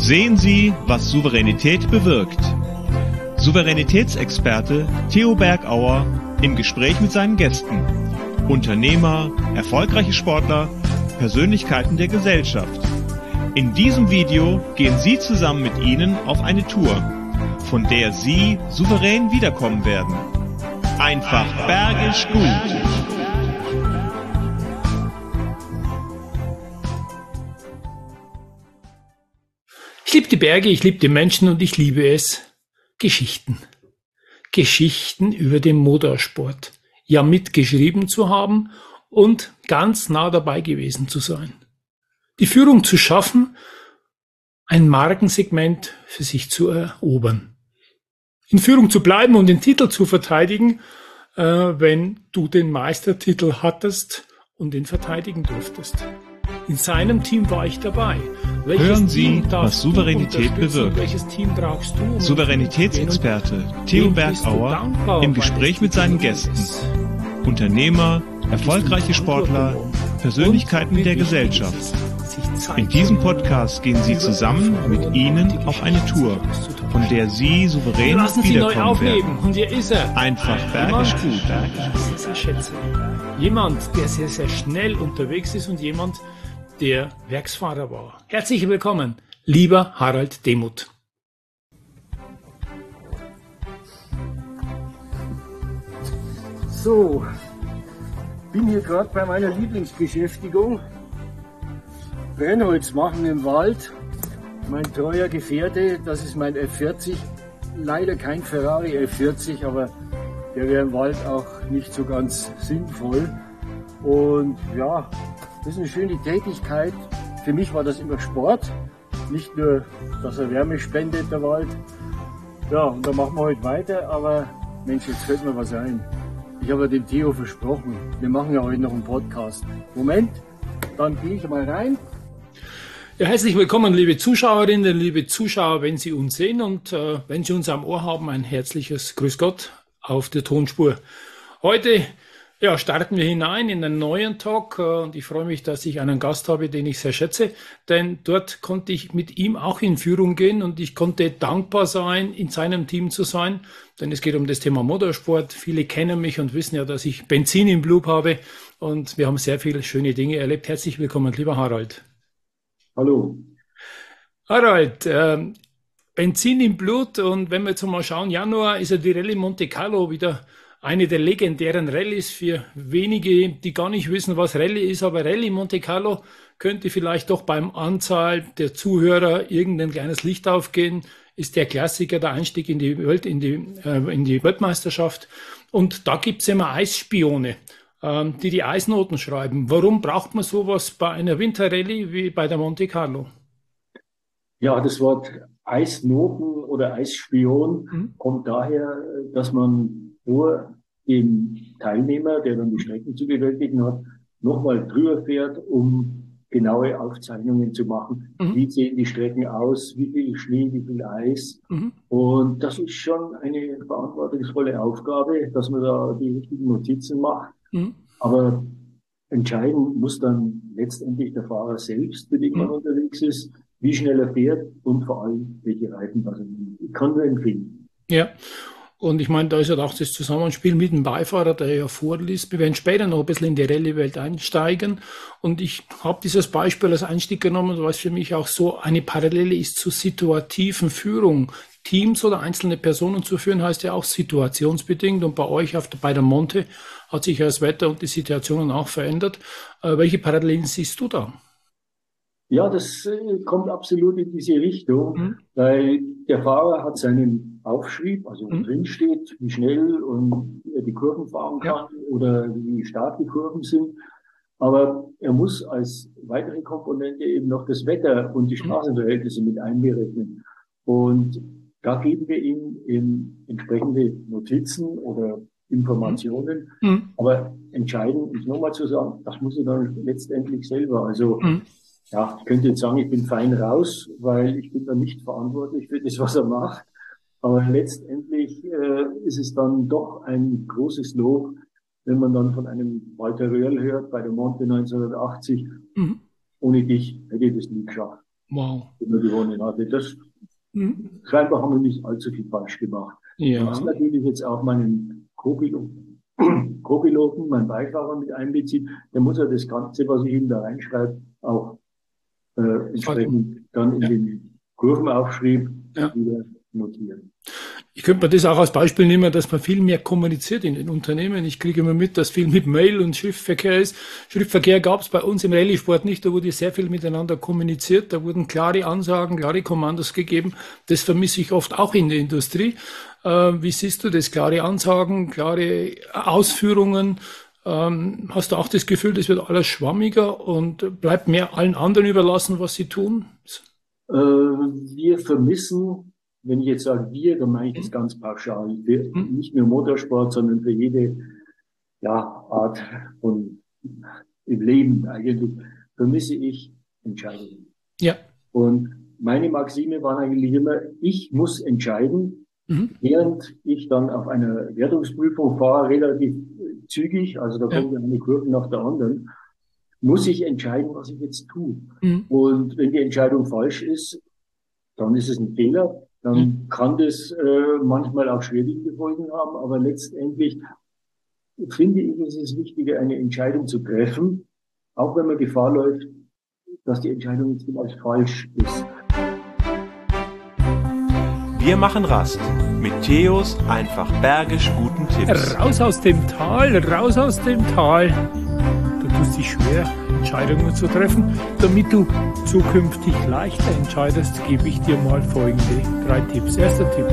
Sehen Sie, was Souveränität bewirkt. Souveränitätsexperte Theo Bergauer im Gespräch mit seinen Gästen. Unternehmer, erfolgreiche Sportler, Persönlichkeiten der Gesellschaft. In diesem Video gehen Sie zusammen mit ihnen auf eine Tour, von der Sie souverän wiederkommen werden. Einfach bergisch gut. Ich liebe die Berge, ich liebe die Menschen und ich liebe es, Geschichten. Geschichten über den Motorsport. Ja, mitgeschrieben zu haben und ganz nah dabei gewesen zu sein. Die Führung zu schaffen, ein Markensegment für sich zu erobern. In Führung zu bleiben und den Titel zu verteidigen, wenn du den Meistertitel hattest und ihn verteidigen durftest. In seinem Team war ich dabei. Hören Sie, was Souveränität bewirkt. Welches Team brauchst du? Souveränitätsexperte Theo Bergauer im Gespräch mit seinen Gästen. Unternehmer, erfolgreiche Sportler, Persönlichkeiten der Gesellschaft. In diesem Podcast gehen Sie zusammen mit ihnen auf eine Tour, von der Sie souverän wiederkommen werden. Und hier ist er. Einfach bergisch gut. Jemand, der sehr, sehr schnell unterwegs ist und jemand, der Werksfahrer war. Herzlich willkommen, lieber Harald Demuth. So, bin hier gerade bei meiner Lieblingsbeschäftigung. Brennholz machen im Wald. Mein treuer Gefährte, das ist mein F40. Leider kein Ferrari F40, aber der wäre im Wald auch nicht so ganz sinnvoll. Und ja, das ist eine schöne Tätigkeit. Für mich war das immer Sport. Nicht nur, dass er Wärme spendet, der Wald. Ja, und da machen wir heute weiter. Aber Mensch, jetzt fällt mir was ein. Ich habe ja dem Theo versprochen, wir machen ja heute noch einen Podcast. Moment, dann gehe ich mal rein. Ja, herzlich willkommen, liebe Zuschauerinnen, liebe Zuschauer, wenn Sie uns sehen und wenn Sie uns am Ohr haben, ein herzliches Grüß Gott auf der Tonspur. Heute starten wir hinein in einen neuen Talk und ich freue mich, dass ich einen Gast habe, den ich sehr schätze, denn dort konnte ich mit ihm auch in Führung gehen und ich konnte dankbar sein, in seinem Team zu sein, denn es geht um das Thema Motorsport. Viele kennen mich und wissen ja, dass ich Benzin im Blut habe und wir haben sehr viele schöne Dinge erlebt. Herzlich willkommen, lieber Harald. Hallo. Harald, Benzin im Blut und wenn wir jetzt mal schauen, Januar ist ja die Rallye Monte Carlo wieder eine der legendären Rallyes für wenige, die gar nicht wissen, was Rallye ist, aber Rallye Monte Carlo könnte vielleicht doch beim Anzahl der Zuhörer irgendein kleines Licht aufgehen, ist der Klassiker, der Einstieg in die Weltmeisterschaft und da gibt es immer Eisspione, die Eisnoten schreiben. Warum braucht man sowas bei einer Winterrallye wie bei der Monte Carlo? Ja, das Wort Eisnoten oder Eisspion kommt daher, dass man vor dem Teilnehmer, der dann die Strecken zu bewältigen hat, nochmal drüber fährt, um genaue Aufzeichnungen zu machen. Wie sehen die Strecken aus? Wie viel Schnee, wie viel Eis? Und das ist schon eine verantwortungsvolle Aufgabe, dass man da die richtigen Notizen macht. Aber entscheiden muss dann letztendlich der Fahrer selbst, mit dem man unterwegs ist, wie schnell er fährt und vor allem, welche Reifen er nimmt. Ich kann nur empfehlen. Ja, und ich meine, da ist ja auch das Zusammenspiel mit dem Beifahrer, der ja vorliest. Wir werden später noch ein bisschen in die Rallye-Welt einsteigen. Und ich habe dieses Beispiel als Einstieg genommen, was für mich auch so eine Parallele ist zur situativen Führung. Teams oder einzelne Personen zu führen, heißt ja auch situationsbedingt. Und bei euch bei der Monte hat sich ja das Wetter und die Situationen auch verändert. Welche Parallelen siehst du da? Ja, das kommt absolut in diese Richtung, weil der Fahrer hat seinen Aufschrieb, also drin steht, wie schnell und er die Kurven fahren kann oder wie stark die Kurven sind. Aber er muss als weitere Komponente eben noch das Wetter und die Straßenverhältnisse mit einberechnen. Und da geben wir ihm eben entsprechende Notizen oder Informationen. Aber entscheidend ist nochmal zu sagen, das muss er dann letztendlich selber. Also ja, ich könnte jetzt sagen, ich bin fein raus, weil ich bin dann nicht verantwortlich für das, was er macht. Aber letztendlich ist es dann doch ein großes Lob, wenn man dann von einem Walter Röhrl hört bei der Monte 1980. Ohne dich hätte ich das nie geschafft. Wow. den er gewonnen hatte. Das scheinbar haben wir nicht allzu viel falsch gemacht. Ja. Was natürlich jetzt auch meinen Co-Piloten, meinen Beifahrer mit einbezieht, der muss ja das Ganze, was ich ihm da reinschreibe, auch entsprechend dann in den Kurvenaufschrieb wieder notieren. Ich könnte mir das auch als Beispiel nehmen, dass man viel mehr kommuniziert in den Unternehmen. Ich kriege immer mit, dass viel mit Mail und Schriftverkehr ist. Schriftverkehr gab es bei uns im Rallye-Sport nicht. Da wurde sehr viel miteinander kommuniziert. Da wurden klare Ansagen, klare Kommandos gegeben. Das vermisse ich oft auch in der Industrie. Wie siehst du das? Klare Ansagen, klare Ausführungen. Hast du auch das Gefühl, das wird alles schwammiger und bleibt mehr allen anderen überlassen, was sie tun? Wir vermissen, wenn ich jetzt sage wir, dann meine ich das ganz pauschal. Nicht nur Motorsport, sondern für jede Art von im Leben eigentlich vermisse ich Entscheidungen. Ja. Und meine Maxime war eigentlich immer, ich muss entscheiden, während ich dann auf einer Wertungsprüfung fahre, relativ zügig, also da kommt ja eine Kurve nach der anderen, muss ich entscheiden, was ich jetzt tue. Und wenn die Entscheidung falsch ist, dann ist es ein Fehler. Dann kann das manchmal auch schwerwiegende Folgen haben, aber letztendlich finde ich, es ist wichtiger, eine Entscheidung zu treffen, auch wenn man Gefahr läuft, dass die Entscheidung jetzt vielleicht falsch ist. Wir machen Rast mit Theos einfach bergisch guten Tipps. Raus aus dem Tal, raus aus dem Tal. Du tust dich schwer, Entscheidungen zu treffen. Damit du zukünftig leichter entscheidest, gebe ich dir mal folgende 3 Tipps. Erster Tipp.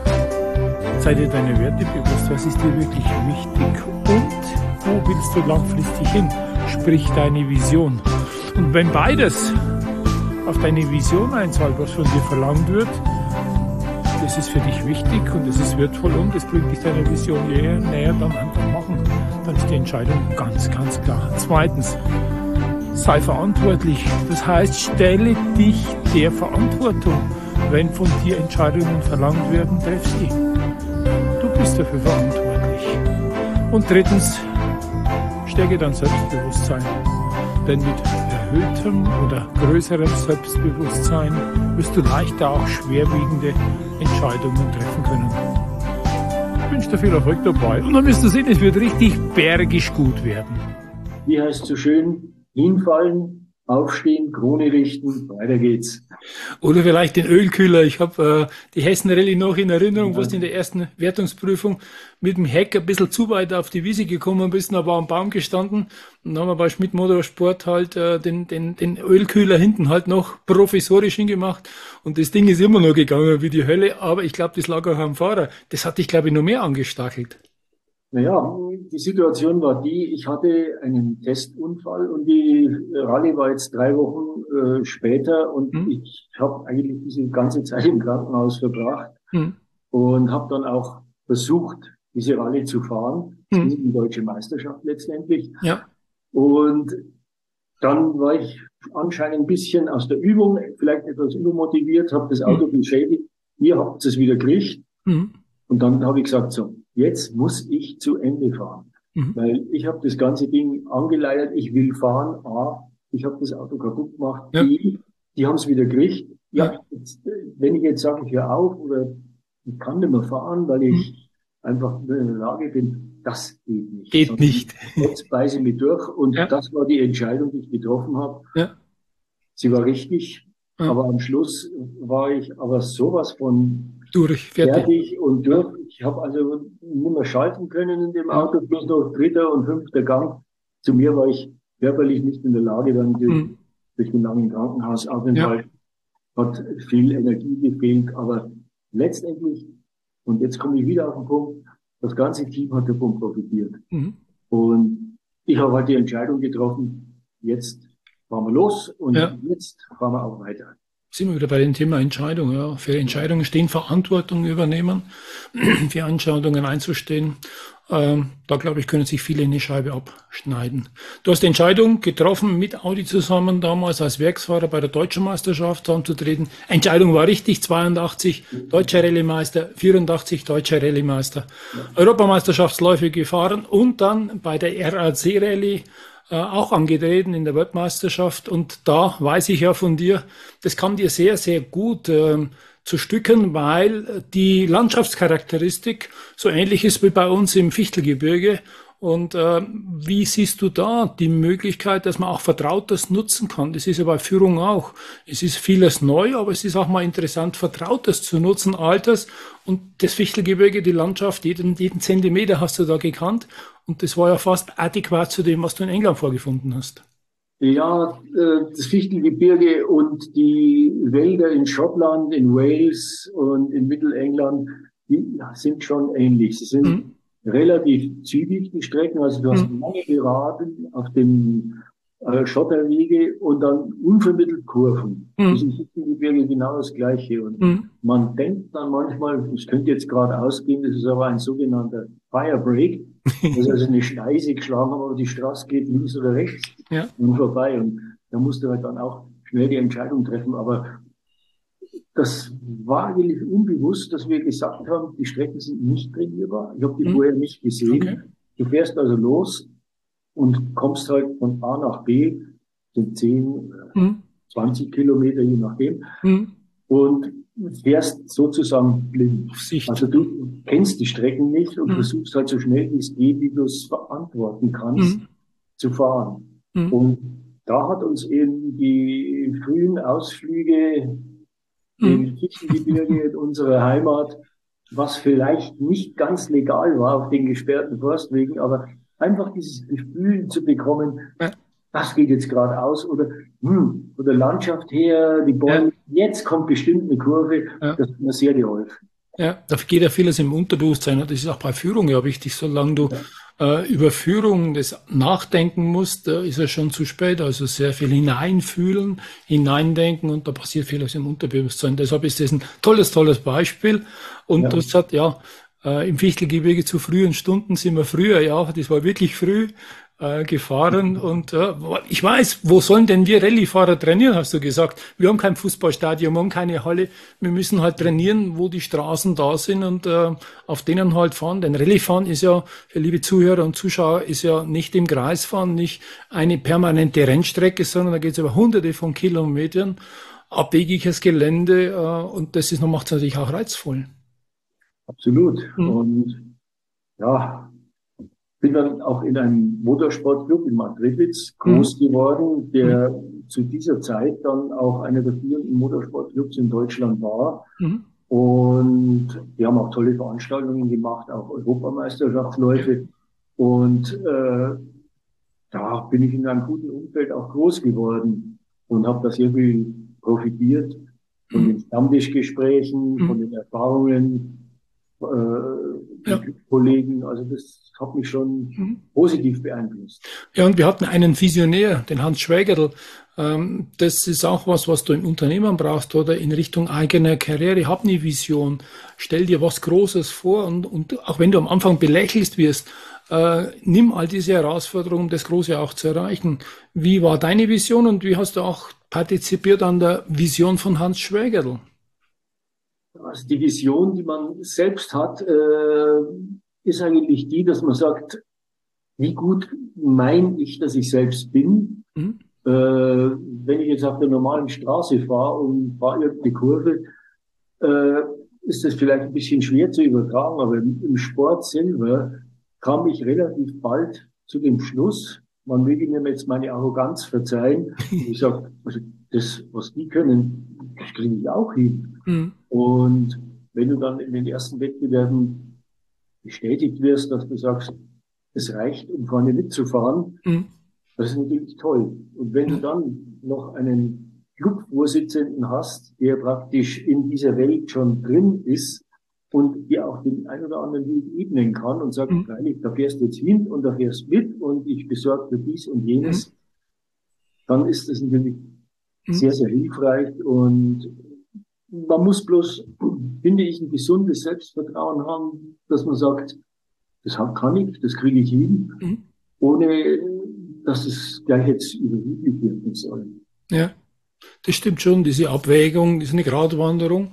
Sei dir deine Werte bewusst. Was ist dir wirklich wichtig? Und wo willst du langfristig hin? Sprich deine Vision. Und wenn beides auf deine Vision einzahlt, was von dir verlangt wird, das ist für dich wichtig und es ist wertvoll und es bringt dich deiner Vision näher, dann einfach machen. Dann ist die Entscheidung ganz, ganz klar. Zweitens, sei verantwortlich. Das heißt, stelle dich der Verantwortung. Wenn von dir Entscheidungen verlangt werden, treff sie. Du bist dafür verantwortlich. Und drittens, stärke dein Selbstbewusstsein. Denn mit erhöhtem oder größerem Selbstbewusstsein wirst du leichter auch schwerwiegende Entscheidungen treffen können. Ich wünsche dir viel Erfolg dabei. Und dann wirst du sehen, es wird richtig bergisch gut werden. Wie heißt es so schön? Hinfallen, aufstehen, Krone richten, weiter geht's. Oder vielleicht den Ölkühler. Ich habe die Hessen Rallye noch in Erinnerung, wo du in der ersten Wertungsprüfung mit dem Heck ein bisschen zu weit auf die Wiese gekommen bist, da war am Baum gestanden und dann haben wir bei Schmidt Motorsport halt den Ölkühler hinten halt noch provisorisch hingemacht und das Ding ist immer noch gegangen wie die Hölle, aber ich glaube, das lag auch am Fahrer. Das hat dich, glaube ich, noch mehr angestachelt. Naja, die Situation war die, ich hatte einen Testunfall und die Rallye war jetzt 3 Wochen später und ich habe eigentlich diese ganze Zeit im Krankenhaus verbracht und habe dann auch versucht, diese Rallye zu fahren, die deutsche Meisterschaft letztendlich. Ja. Und dann war ich anscheinend ein bisschen aus der Übung, vielleicht etwas übermotiviert, habe das Auto beschädigt, ihr habt es wieder gekriegt und dann habe ich gesagt, so, jetzt muss ich zu Ende fahren, weil ich habe das ganze Ding angeleiert, ich will fahren, A, ich habe das Auto kaputt gemacht, B, die haben es wieder gekriegt. Ja, jetzt, wenn ich jetzt sage, ich höre auf oder ich kann nicht mehr fahren, weil ich einfach in der Lage bin, das geht nicht. Geht nicht. Jetzt beiße ich mich durch und das war die Entscheidung, die ich getroffen habe. Ja. Sie war richtig, aber am Schluss war ich aber sowas von fertig und durch. Ich habe also nicht mehr schalten können in dem Auto, bloß noch 3. und 5. Gang. Zu mir war ich körperlich nicht in der Lage, dann durch den langen Krankenhausaufenthalt hat viel Energie gefehlt, aber letztendlich, und jetzt komme ich wieder auf den Punkt, das ganze Team hat davon profitiert. Und ich habe halt die Entscheidung getroffen, jetzt fahren wir los und jetzt fahren wir auch weiter. Sind wir wieder bei dem Thema Entscheidung. Ja. Für Entscheidungen stehen, Verantwortung übernehmen, für Entscheidungen einzustehen. Da, glaube ich, können sich viele eine Scheibe abschneiden. Du hast die Entscheidung getroffen, mit Audi zusammen damals als Werksfahrer bei der Deutschen Meisterschaft anzutreten. Entscheidung war richtig, 82 Deutscher Rallye-Meister, 84 Deutscher Rallye-Meister, Europameisterschaftsläufe gefahren und dann bei der RAC Rallye auch angetreten in der Weltmeisterschaft. Und da weiß ich ja von dir, das kam dir sehr, sehr gut zu Stücken, weil die Landschaftscharakteristik so ähnlich ist wie bei uns im Fichtelgebirge. Und wie siehst du da die Möglichkeit, dass man auch Vertrautes nutzen kann? Das ist ja bei Führung auch. Es ist vieles neu, aber es ist auch mal interessant, Vertrautes zu nutzen, Altes. Und das Fichtelgebirge, die Landschaft, jeden Zentimeter hast du da gekannt. Und das war ja fast adäquat zu dem, was du in England vorgefunden hast. Ja, das Fichtelgebirge und die Wälder in Schottland, in Wales und in Mittelengland, die sind schon ähnlich. Sie sind relativ zügig, die Strecken. Also du hast lange Geraden auf dem Schotterwege und dann unvermittelt Kurven. Das ist im Fichtelgebirge genau das Gleiche. Und man denkt dann manchmal, das könnte jetzt gerade ausgehen, das ist aber ein sogenannter Firebreak. Das ist also eine Schneise geschlagen, aber die Straße geht links oder rechts und vorbei. Und da musst du halt dann auch schnell die Entscheidung treffen. Aber das war eigentlich unbewusst, dass wir gesagt haben, die Strecken sind nicht trainierbar. Ich habe die vorher nicht gesehen. Okay. Du fährst also los und kommst halt von A nach B, sind 10, 20 Kilometer, je nachdem, und fährst sozusagen blind. Also du kennst die Strecken nicht und versuchst halt so schnell wie es geht, wie du es verantworten kannst, zu fahren. Und da hat uns eben die frühen Ausflüge im Fichtelgebirge in unserer Heimat, was vielleicht nicht ganz legal war auf den gesperrten Forstwegen, aber einfach dieses Gefühl zu bekommen, das geht jetzt geradeaus oder von der Landschaft her, die Bäume, jetzt kommt bestimmt eine Kurve, das hat mir sehr geholfen. Ja, da geht ja vieles im Unterbewusstsein. Das ist auch bei Führung ja wichtig. Solange du über Führung das nachdenken musst, ist es schon zu spät. Also sehr viel hineinfühlen, hineindenken und da passiert vieles im Unterbewusstsein. Deshalb ist das ein tolles Beispiel. Und das hat im Fichtelgebirge zu frühen Stunden sind wir früher, das war wirklich früh gefahren und ich weiß, wo sollen denn wir Rallyefahrer trainieren, hast du gesagt. Wir haben kein Fußballstadion, wir haben keine Halle, wir müssen halt trainieren, wo die Straßen da sind und auf denen halt fahren. Denn Rallyfahren ist ja, für liebe Zuhörer und Zuschauer, ist ja nicht im Kreis fahren, nicht eine permanente Rennstrecke, sondern da geht es über hunderte von Kilometern, abwegiges Gelände und das macht es natürlich auch reizvoll. Absolut. Und bin dann auch in einem Motorsportclub in Madridwitz groß geworden, der zu dieser Zeit dann auch einer der führenden Motorsportclubs in Deutschland war. Und wir haben auch tolle Veranstaltungen gemacht, auch Europameisterschaftsläufe. Und da bin ich in einem guten Umfeld auch groß geworden und habe da sehr viel profitiert von den Stammtischgesprächen, von den Erfahrungen, Kollegen, also das hat mich schon positiv beeinflusst. Ja, und wir hatten einen Visionär, den Hans Schwägerl. Das ist auch was du im Unternehmen brauchst oder in Richtung eigener Karriere. Hab eine Vision, stell dir was Großes vor und auch wenn du am Anfang belächelt wirst, nimm all diese Herausforderungen, um das Große auch zu erreichen. Wie war deine Vision und wie hast du auch partizipiert an der Vision von Hans Schwägerl? Also die Vision, die man selbst hat, ist eigentlich die, dass man sagt, wie gut meine ich, dass ich selbst bin. Wenn ich jetzt auf der normalen Straße fahre und fahre irgendeine Kurve, ist das vielleicht ein bisschen schwer zu übertragen, aber im Sport selber kam ich relativ bald zu dem Schluss, man möge mir jetzt meine Arroganz verzeihen. Ich sage, also das, was die können, das kriege ich auch hin. Und wenn du dann in den ersten Wettbewerben bestätigt wirst, dass du sagst, es reicht, um vorne mitzufahren, das ist natürlich toll. Und wenn du dann noch einen Clubvorsitzenden hast, der praktisch in dieser Welt schon drin ist und dir auch den ein oder anderen Weg ebnen kann und sagt, freilich, da fährst du jetzt hin und da fährst mit und ich besorge für dies und jenes, dann ist das natürlich sehr, sehr hilfreich und man muss bloß, finde ich, ein gesundes Selbstvertrauen haben, dass man sagt, das kann ich, das kriege ich hin, ohne dass es gleich jetzt überheblich wirken soll. Ja, das stimmt schon, diese Abwägung ist eine Gratwanderung.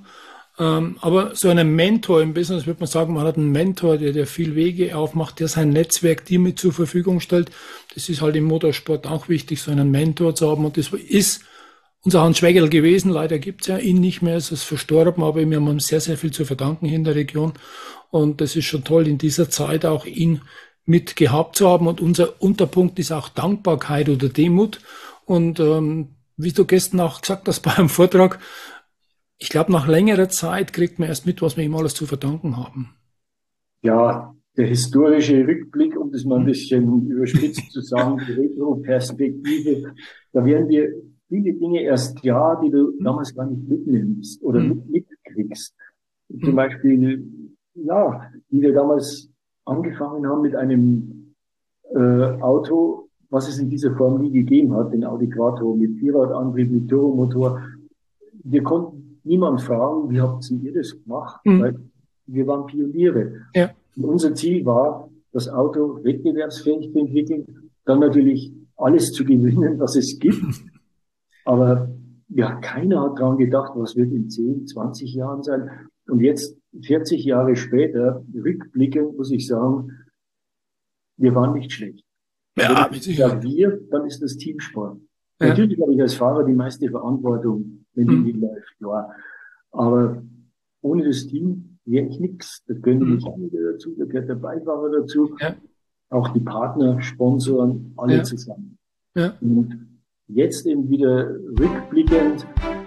Aber so einen Mentor im Business, würde man sagen, man hat einen Mentor, der viel Wege aufmacht, der sein Netzwerk dir mit zur Verfügung stellt. Das ist halt im Motorsport auch wichtig, so einen Mentor zu haben. Und das ist unser Hans Schwegel gewesen. Leider gibt's ja ihn nicht mehr, es ist verstorben, aber wir haben ihm sehr, sehr viel zu verdanken hier in der Region. Und das ist schon toll, in dieser Zeit auch ihn mit gehabt zu haben. Und unser Unterpunkt ist auch Dankbarkeit oder Demut. Und wie du gestern auch gesagt hast bei einem Vortrag, ich glaube, nach längerer Zeit kriegt man erst mit, was wir ihm alles zu verdanken haben. Ja, der historische Rückblick, um das mal ein bisschen überspitzt zu sagen, die Retroperspektive, da werden dir viele Dinge erst klar, die du damals gar nicht mitnimmst oder mitkriegst. Zum Beispiel, ja, wie wir damals angefangen haben mit einem Auto, was es in dieser Form nie gegeben hat, den Audi Quattro mit Vierradantrieb, mit Turbomotor. Wir konnten niemand fragen, wie habt ihr das gemacht? Weil wir waren Pioniere. Ja. Und unser Ziel war, das Auto wettbewerbsfähig zu entwickeln, dann natürlich alles zu gewinnen, was es gibt. Aber ja, keiner hat daran gedacht, was wird in 10, 20 Jahren sein. Und jetzt, 40 Jahre später, rückblickend, muss ich sagen, wir waren nicht schlecht. Ja, wenn ich sage wir, dann ist das Teamsport. Ja. Natürlich habe ich als Fahrer die meiste Verantwortung, wenn die nicht läuft, ja. Aber ohne das Team wäre ich nichts. Da gehören die Mechaniker dazu, da gehört der Beifahrer dazu, auch die Partner, Sponsoren, alle zusammen. Ja. Und jetzt eben wieder rückblickend.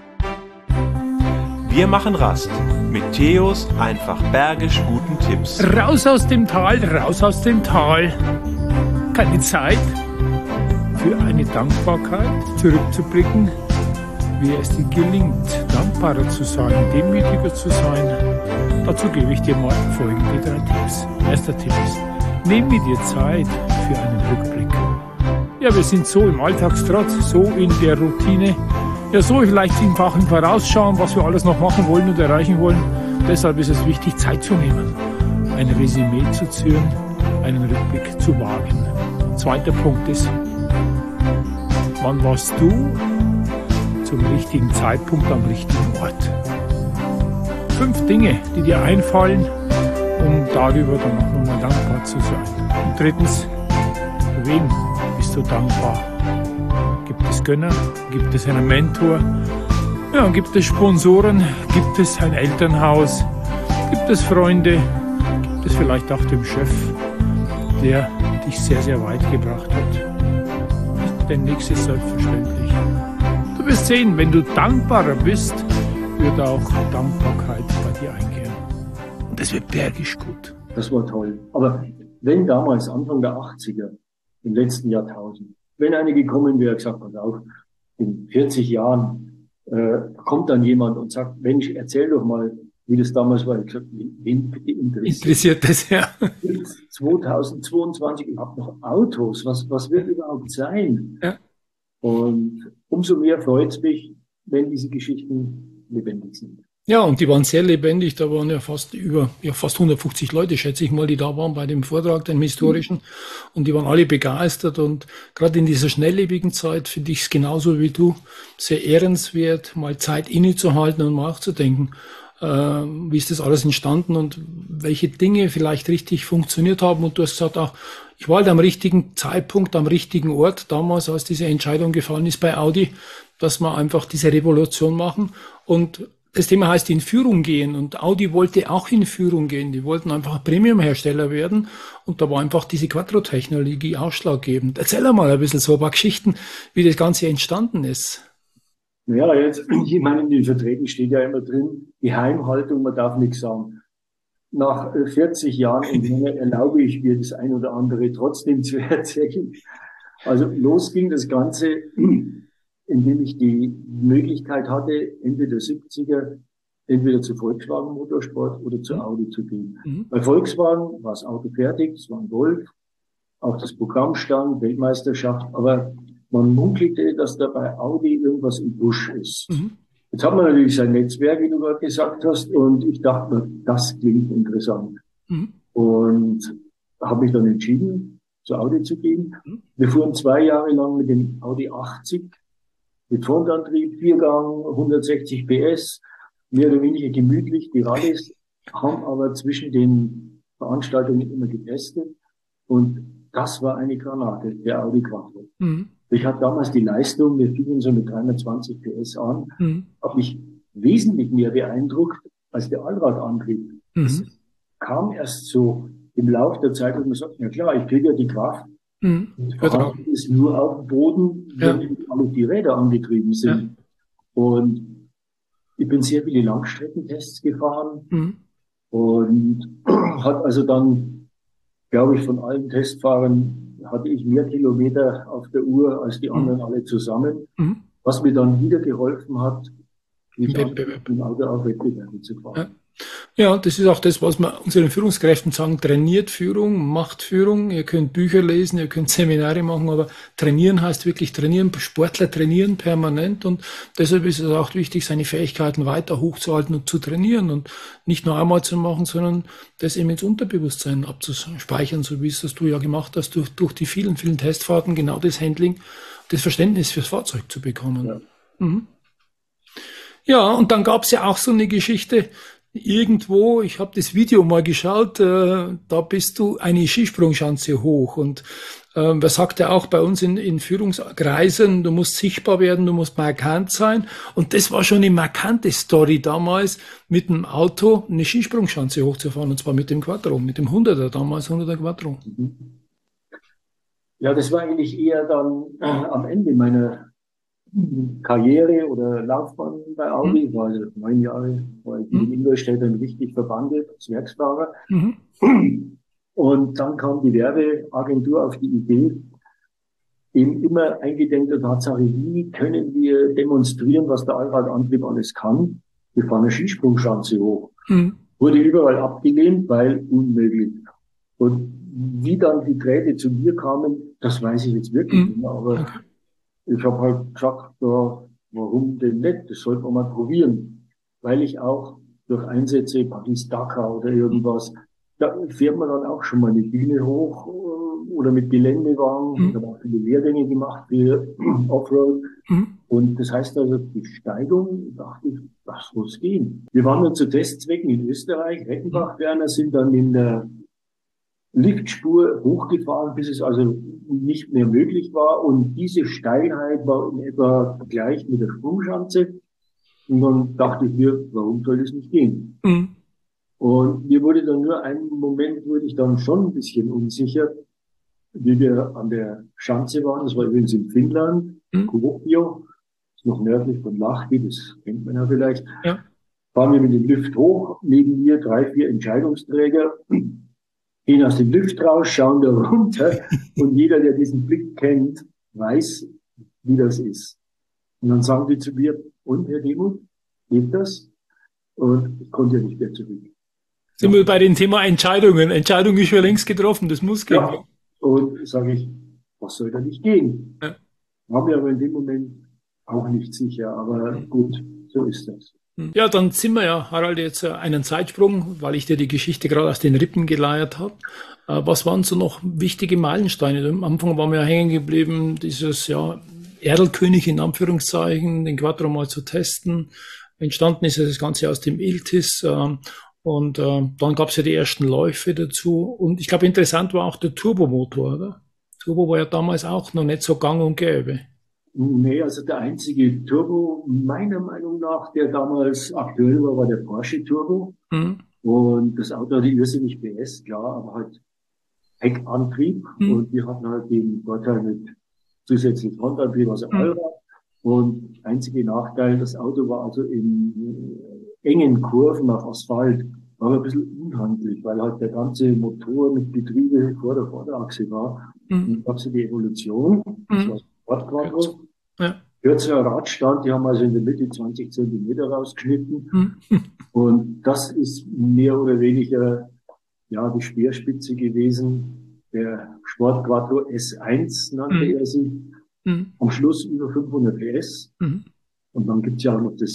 Wir machen Rast mit Theos einfach bergisch guten Tipps. Raus aus dem Tal, raus aus dem Tal. Keine Zeit für eine Dankbarkeit, zurückzublicken, wie es dir gelingt, dankbarer zu sein, demütiger zu sein. Dazu gebe ich dir mal folgende 3 Tipps. Erster Tipp ist, nimm mir dir Zeit für einen Rückblick. Ja, wir sind so im Alltagstrott, so in der Routine, ja so vielleicht im Vorausschauen, was wir alles noch machen wollen und erreichen wollen. Deshalb ist es wichtig, Zeit zu nehmen, ein Resümee zu ziehen, einen Rückblick zu wagen. Zweiter Punkt ist, wann warst du zum richtigen Zeitpunkt am richtigen Ort? 5 Dinge, die dir einfallen, um darüber dann auch nochmal dankbar zu sein. Und drittens, für wen bist du dankbar? Gibt es Gönner? Gibt es einen Mentor? Ja, gibt es Sponsoren? Gibt es ein Elternhaus? Gibt es Freunde? Gibt es vielleicht auch den Chef, der dich sehr, sehr weit gebracht hat? Der nächste ist selbstverständlich. Du wirst sehen, wenn du dankbarer bist, wird auch Dankbarkeit bei dir eingehen. Und das wird bergisch gut. Das war toll. Aber wenn damals, Anfang der 80er, im letzten Jahrtausend, wenn einer gekommen wäre, gesagt, pass auf, in 40 Jahren kommt dann jemand und sagt, Mensch, erzähl doch mal, wie das damals war. Ich gesagt, wen bitte interessiert das, ja. 2022, ich habe noch Autos, was wird überhaupt sein? Ja. Und umso mehr freut es mich, wenn diese Geschichten lebendig sind. Ja, und die waren sehr lebendig. Da waren ja fast 150 Leute, schätze ich mal, die da waren bei dem Vortrag, dem historischen. Und die waren alle begeistert. Und gerade in dieser schnelllebigen Zeit finde ich es genauso wie du sehr ehrenswert, mal Zeit innezuhalten und mal nachzudenken. Wie ist das alles entstanden und welche Dinge vielleicht richtig funktioniert haben. Und du hast gesagt, auch, ich war halt am richtigen Zeitpunkt, am richtigen Ort damals, als diese Entscheidung gefallen ist bei Audi, dass wir einfach diese Revolution machen. Und das Thema heißt in Führung gehen. Und Audi wollte auch in Führung gehen. Die wollten einfach Premium-Hersteller werden. Und da war einfach diese Quattro-Technologie ausschlaggebend. Erzähl mal ein bisschen so ein paar Geschichten, wie das Ganze entstanden ist. Ja, jetzt, ich meine, in den Verträgen steht ja immer drin, Geheimhaltung, man darf nichts sagen. Nach 40 Jahren und mehr erlaube ich mir das ein oder andere trotzdem zu erzählen. Also los ging das Ganze, indem ich die Möglichkeit hatte, Ende der 70er entweder zu Volkswagen Motorsport oder zu Audi zu gehen. Bei Volkswagen war das Auto fertig, es war ein Golf, auch das Programm stand, Weltmeisterschaft, aber man munkelte, dass da bei Audi irgendwas im Busch ist. Jetzt hat man natürlich sein Netzwerk, wie du gerade gesagt hast, und ich dachte mir, das klingt interessant. Und habe mich dann entschieden, zu Audi zu gehen. Wir fuhren 2 Jahre lang mit dem Audi 80 mit Frontantrieb, 4-Gang, 160 PS. mehr oder weniger gemütlich die Rallyes, haben aber zwischen den Veranstaltungen immer getestet. Und das war eine Granate, der Audi Quattro. Mhm. Ich hatte damals die Leistung, wir fingen so mit 320 PS an, habe mich wesentlich mehr beeindruckt als der Allradantrieb. Es kam erst so im Laufe der Zeit, wo man sagt, ja klar, ich kriege ja die Kraft. Vorhanden ist nur auf dem Boden, wenn alle die Räder angetrieben sind. Ja. Und ich bin sehr viele Langstreckentests gefahren und hat also dann, glaube ich, von allen Testfahrern hatte ich mehr Kilometer auf der Uhr als die anderen alle zusammen, was mir dann wieder geholfen hat, mich im Auto auf Wettbewerbe zu fahren. Ja. Ja, das ist auch das, was wir unseren Führungskräften sagen. Trainiert Führung, macht Führung. Ihr könnt Bücher lesen, ihr könnt Seminare machen, aber trainieren heißt wirklich trainieren. Sportler trainieren permanent und deshalb ist es auch wichtig, seine Fähigkeiten weiter hochzuhalten und zu trainieren und nicht nur einmal zu machen, sondern das eben ins Unterbewusstsein abzuspeichern, so wie es das du ja gemacht hast, durch die vielen, vielen Testfahrten, genau das Handling, das Verständnis fürs Fahrzeug zu bekommen. Ja, ja, und dann gab es ja auch so eine Geschichte, irgendwo, ich habe das Video mal geschaut, da bist du eine Skisprungschanze hoch und wer sagt ja auch bei uns in Führungskreisen, du musst sichtbar werden, du musst markant sein und das war schon eine markante Story damals, mit dem Auto eine Skisprungschanze hochzufahren und zwar mit dem Quattro, mit dem 100er, damals 100er Quattro. Ja, das war eigentlich eher dann am Ende meiner Karriere oder Laufbahn bei Audi, war also 9 Jahre, war ich in Ingolstadt dann richtig verbandet als Werksfahrer. Und dann kam die Werbeagentur auf die Idee, eben immer eingedenk der Tatsache, wie können wir demonstrieren, was der Allradantrieb alles kann. Wir fahren eine Skisprungschanze hoch. Wurde überall abgelehnt, weil unmöglich. Und wie dann die Drähte zu mir kamen, das weiß ich jetzt wirklich nicht mehr, aber ich habe halt gesagt, ja, warum denn nicht? Das sollte man mal probieren. Weil ich auch durch Einsätze, Paris-Dakar oder irgendwas, da fährt man dann auch schon mal eine Bühne hoch oder mit Geländewagen. Ich habe auch viele Lehrgänge gemacht für Offroad. Und das heißt also, die Steigung, dachte ich, das muss gehen. Wir waren dann zu Testzwecken in Österreich, Reckenbach-Werner, sind dann in der Liftspur hochgefahren, bis es also nicht mehr möglich war. Und diese Steilheit war in etwa gleich mit der Sprungschanze. Und dann dachte ich mir, warum soll das nicht gehen? Und mir wurde dann nur einen Moment, wurde ich dann schon ein bisschen unsicher, wie wir an der Schanze waren. Das war übrigens in Finnland, Kuopio, ist noch nördlich von Lahti, das kennt man ja vielleicht. Ja. Fahren wir mit dem Lift hoch, neben mir 3, 4 Entscheidungsträger, gehen aus dem Lift raus, schauen da runter und jeder, der diesen Blick kennt, weiß, wie das ist. Und dann sagen die zu mir, und Herr Demuth, geht das? Und ich konnte ja nicht mehr zurück. Sind wir bei dem Thema Entscheidungen. Entscheidung ist schon längst getroffen, das muss gehen. Ja. Und sage ich, was soll da nicht gehen? Ja. War mir aber in dem Moment auch nicht sicher, aber gut, so ist das. Ja, dann sind wir ja, Harald, jetzt einen Zeitsprung, weil ich dir die Geschichte gerade aus den Rippen geleiert habe. Was waren so noch wichtige Meilensteine? Am Anfang waren wir ja hängen geblieben, dieses ja Erlkönig in Anführungszeichen, den Quattro mal zu testen. Entstanden ist ja das Ganze aus dem Iltis und dann gab es ja die ersten Läufe dazu. Und ich glaube, interessant war auch der Turbomotor, oder? Turbo war ja damals auch noch nicht so gang und gäbe. Nee, also der einzige Turbo, meiner Meinung nach, der damals aktuell war, war der Porsche Turbo. Und das Auto hatte irrsinnig PS, klar, aber halt Heckantrieb. Und wir hatten halt den Vorteil mit zusätzlich Frontantrieb, also Allrad. Und einzige Nachteil, das Auto war also in engen Kurven auf Asphalt, war ein bisschen unhandlich, weil halt der ganze Motor mit Getriebe vor der Vorderachse war. Und gab es die Evolution, das war Sportquattro. Ja. Kürzerer Radstand, die haben also in der Mitte 20 Zentimeter rausgeschnitten. Und das ist mehr oder weniger, ja, die Speerspitze gewesen. Der Sportquattro S1 nannte er sich. Am Schluss über 500 PS. Und dann gibt's ja auch noch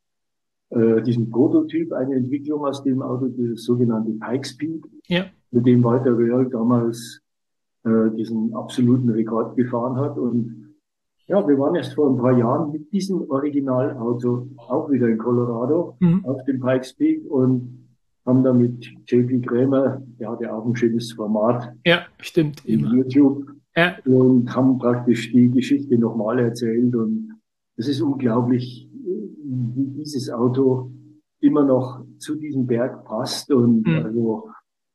diesen Prototyp, eine Entwicklung aus dem Auto, das sogenannte Pikes Peak, mit dem Walter Röhrl damals diesen absoluten Rekord gefahren hat. Und Ja, wir waren erst vor ein paar Jahren mit diesem Originalauto auch wieder in Colorado auf dem Pikes Peak und haben da mit JP Krämer, der hat ja auch ein schönes Format. Ja, stimmt. In YouTube. Ja. Und haben praktisch die Geschichte nochmal erzählt und es ist unglaublich, wie dieses Auto immer noch zu diesem Berg passt und also,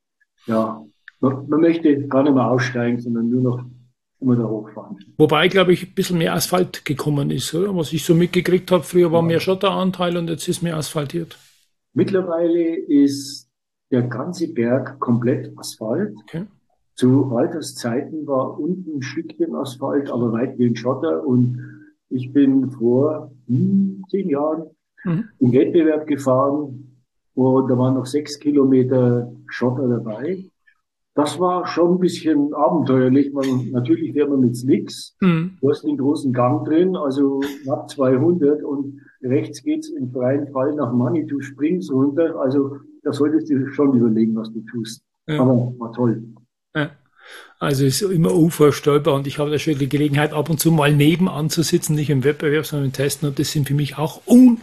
ja, man möchte gar nicht mehr aussteigen, sondern nur noch immer da hochfahren. Wobei, glaube ich, ein bisschen mehr Asphalt gekommen ist, oder? Was ich so mitgekriegt habe, früher war mehr Schotteranteil und jetzt ist mehr asphaltiert. Mittlerweile ist der ganze Berg komplett Asphalt. Okay. Zu Walters Zeiten war unten ein Stückchen Asphalt, aber weitgehend Schotter. Und ich bin vor 10 Jahren im Wettbewerb gefahren und da waren noch 6 Kilometer Schotter dabei. Das war schon ein bisschen abenteuerlich. Natürlich fährt man mit Slicks. Du hast den großen Gang drin, also knapp 200 und rechts geht's im freien Fall nach Manitou Springs runter. Also da solltest du schon überlegen, was du tust. Ja. Aber war toll. Ja. Also ist immer unvorstellbar und ich habe da schon die Gelegenheit, ab und zu mal nebenan zu sitzen, nicht im Wettbewerb, sondern im Testen und das sind für mich auch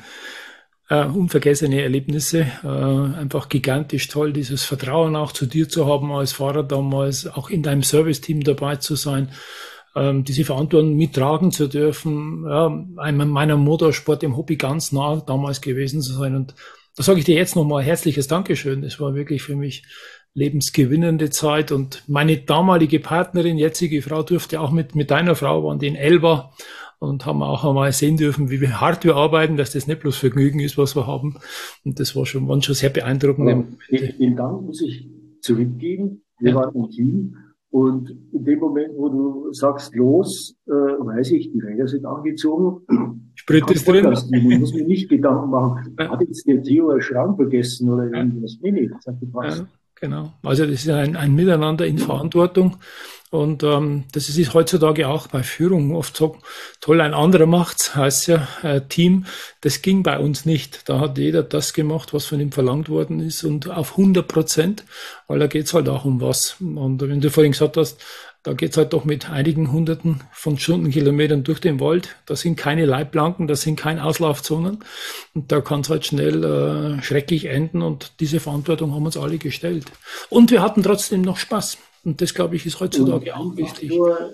unvergessene Erlebnisse, einfach gigantisch toll, dieses Vertrauen auch zu dir zu haben als Fahrer damals, auch in deinem Serviceteam dabei zu sein, diese Verantwortung mittragen zu dürfen, ja, meiner Motorsport im Hobby ganz nah damals gewesen zu sein und da sage ich dir jetzt nochmal herzliches Dankeschön, das war wirklich für mich lebensgewinnende Zeit und meine damalige Partnerin, jetzige Frau, durfte auch mit deiner Frau, waren die in Elba und haben auch einmal sehen dürfen, wie hart wir arbeiten, dass das nicht bloß Vergnügen ist, was wir haben. Und das waren schon sehr beeindruckend. Den Dank muss ich zurückgeben. Wir waren ein Team. Und in dem Moment, wo du sagst, los, weiß ich, die Räder sind angezogen. Sprit ist drin. Ich muss mir nicht Gedanken machen, hat jetzt der Theo einen Schrank vergessen oder irgendwas. Nee, das hat gepasst. Ja, genau. Also das ist ein Miteinander in Verantwortung. Und das ist heutzutage auch bei Führung oft so toll, ein anderer macht's, heißt ja Team. Das ging bei uns nicht. Da hat jeder das gemacht, was von ihm verlangt worden ist und auf 100%, weil da geht's halt auch um was. Und wenn du vorhin gesagt hast, da geht's halt doch mit einigen Hunderten von Stundenkilometern durch den Wald. Da sind keine Leitplanken, da sind keine Auslaufzonen. Und da kann's halt schnell schrecklich enden. Und diese Verantwortung haben uns alle gestellt. Und wir hatten trotzdem noch Spaß. Und das, glaube ich, ist heutzutage auch wichtig.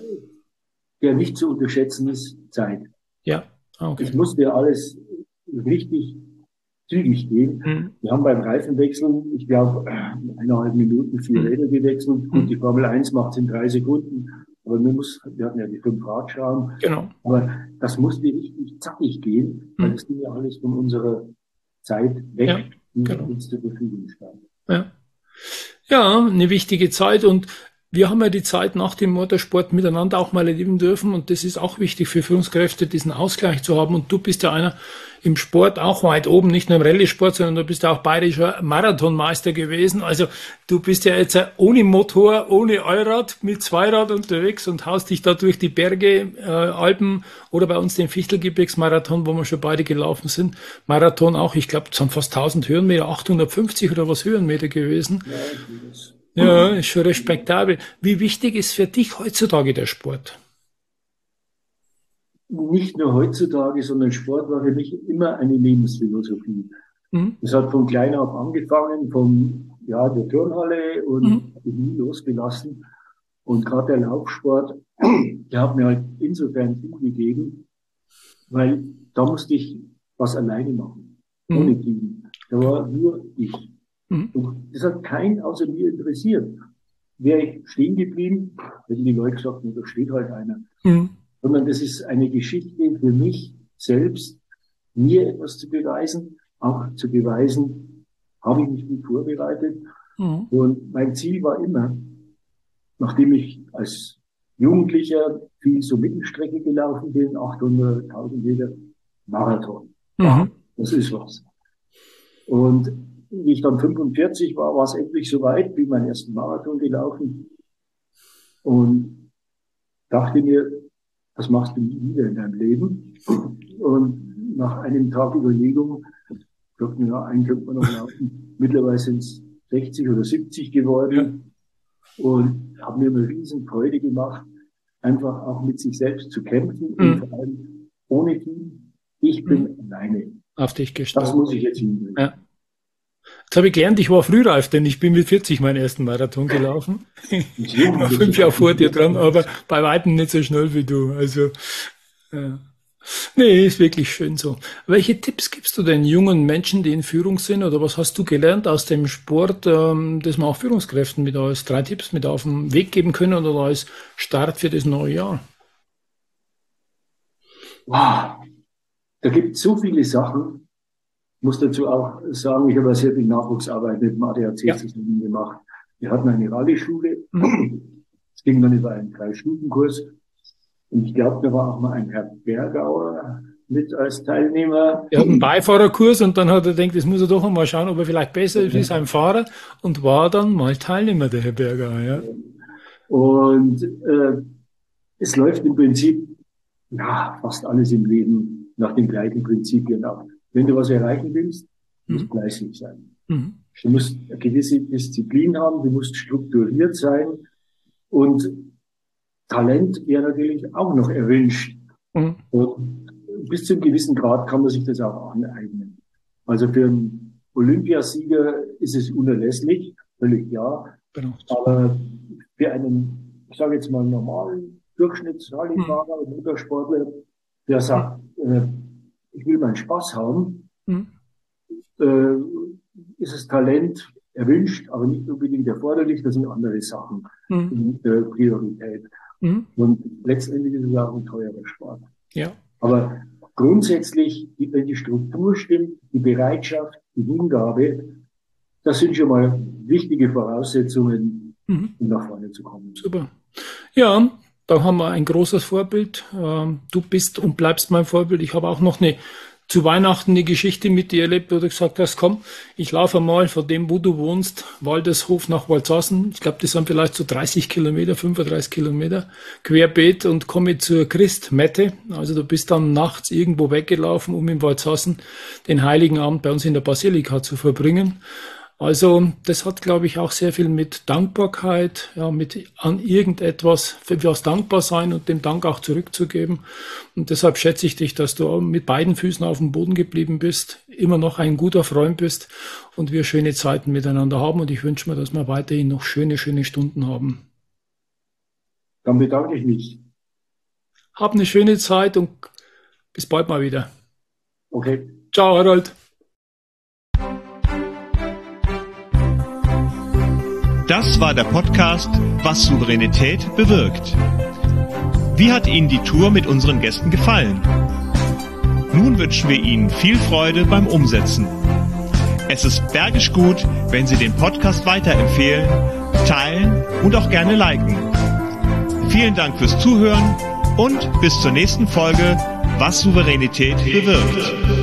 Der nicht zu unterschätzen ist Zeit. Ja, okay. Es musste ja alles richtig zügig gehen. Wir haben beim Reifenwechseln, ich glaube, 1,5 Minuten 4 Räder gewechselt. Gut, die Formel 1 macht es in 3 Sekunden. Aber wir hatten ja die 5 Radschrauben. Genau. Aber das musste richtig zackig gehen, weil das ging ja alles von unserer Zeit weg, die uns zur Verfügung stand. Ja. Ja, eine wichtige Zeit und wir haben ja die Zeit nach dem Motorsport miteinander auch mal erleben dürfen und das ist auch wichtig für Führungskräfte, diesen Ausgleich zu haben und du bist ja einer im Sport auch weit oben, nicht nur im Rallye-Sport, sondern du bist ja auch bayerischer Marathonmeister gewesen, also du bist ja jetzt ohne Motor, ohne Allrad, mit Zweirad unterwegs und haust dich da durch die Berge, Alpen oder bei uns den Fichtelgebirgsmarathon, wo wir schon beide gelaufen sind, Marathon auch, ich glaube, es sind fast 1000 Höhenmeter, 850 oder was Höhenmeter gewesen. Ja, ist schon respektabel. Wie wichtig ist für dich heutzutage der Sport? Nicht nur heutzutage, sondern Sport war für mich immer eine Lebensphilosophie. Das hat von klein auf angefangen, der Turnhalle und habe ich nie losgelassen. Und gerade der Laufsport, der hat mir halt insofern viel gegeben, weil da musste ich was alleine machen, ohne Team. Da war nur ich. Und das hat keinen außer mir interessiert. Wäre ich stehen geblieben, hätten die Leute gesagt, da steht halt einer. Sondern das ist eine Geschichte für mich selbst, mir etwas zu beweisen, auch zu beweisen, habe ich mich gut vorbereitet. Und mein Ziel war immer, nachdem ich als Jugendlicher viel so Mittelstrecke gelaufen bin, 800, 1000 Meter, Marathon. Das ist was. Und wie ich dann 45 war, war es endlich soweit, bin meinen ersten Marathon gelaufen und dachte mir, das machst du nie wieder in deinem Leben. Und nach einem Tag Überlegung dachte mir, einen könnte man noch laufen. Mittlerweile sind es 60 oder 70 geworden und habe mir eine riesen Freude gemacht, einfach auch mit sich selbst zu kämpfen und vor allem ohne Team. Ich bin alleine. Auf dich gestellt. Das muss ich jetzt hinkriegen. Ja. Jetzt habe ich gelernt, ich war frühreif, denn ich bin mit 40 meinen ersten Marathon gelaufen. Ich war 5 Jahre vor dir dran, aber bei weitem nicht so schnell wie du. Also, nee, ist wirklich schön so. Welche Tipps gibst du den jungen Menschen, die in Führung sind, oder was hast du gelernt aus dem Sport, das man auch Führungskräften mit als 3 Tipps mit auf den Weg geben können oder als Start für das neue Jahr? Wow. Da gibt es so viele Sachen. Ich muss dazu auch sagen, ich habe sehr viel Nachwuchsarbeit mit dem ADAC zusammen gemacht. Wir hatten eine Rallye-Schule. Es ging dann über einen 3-Stufen-Kurs. Und ich glaube, da war auch mal ein Herr Bergauer mit als Teilnehmer. Er hat einen Beifahrerkurs und dann hat er gedacht, das muss er doch einmal schauen, ob er vielleicht besser ist wie sein Fahrer, und war dann mal Teilnehmer, der Herr Bergauer. Ja. Und es läuft im Prinzip fast alles im Leben nach den gleichen Prinzipien ab. Wenn du was erreichen willst, musst du fleißig sein. Du musst eine gewisse Disziplin haben, du musst strukturiert sein, und Talent wäre natürlich auch noch erwünscht. Und bis zu einem gewissen Grad kann man sich das auch aneignen. Also für einen Olympiasieger ist es unerlässlich, völlig klar. Genau. Aber für einen, ich sage jetzt mal, normalen Durchschnitts-Rallyefahrer oder Motorsportler, der sagt, ich will meinen Spaß haben, ist das Talent erwünscht, aber nicht unbedingt erforderlich. Das sind andere Sachen in der Priorität. Und letztendlich ist es auch ein teurer Sport. Ja. Aber grundsätzlich, wenn die Struktur stimmt, die Bereitschaft, die Hingabe, das sind schon mal wichtige Voraussetzungen, um nach vorne zu kommen. Super. Ja, da haben wir ein großes Vorbild. Du bist und bleibst mein Vorbild. Ich habe auch noch zu Weihnachten eine Geschichte mit dir erlebt, wo du gesagt hast, komm, ich laufe mal von dem, wo du wohnst, Waldeshof nach Waldsausen. Ich glaube, das sind vielleicht so 30 Kilometer, 35 Kilometer querbeet, und komme zur Christmette. Also du bist dann nachts irgendwo weggelaufen, um in Waldsausen den Heiligen Abend bei uns in der Basilika zu verbringen. Also das hat, glaube ich, auch sehr viel mit Dankbarkeit, mit an irgendetwas, für was dankbar sein und dem Dank auch zurückzugeben. Und deshalb schätze ich dich, dass du mit beiden Füßen auf dem Boden geblieben bist, immer noch ein guter Freund bist und wir schöne Zeiten miteinander haben. Und ich wünsche mir, dass wir weiterhin noch schöne Stunden haben. Dann bedanke ich mich. Hab eine schöne Zeit und bis bald mal wieder. Okay. Ciao, Harald. Das war der Podcast Was Souveränität bewirkt. Wie hat Ihnen die Tour mit unseren Gästen gefallen? Nun wünschen wir Ihnen viel Freude beim Umsetzen. Es ist bergisch gut, wenn Sie den Podcast weiterempfehlen, teilen und auch gerne liken. Vielen Dank fürs Zuhören und bis zur nächsten Folge Was Souveränität bewirkt.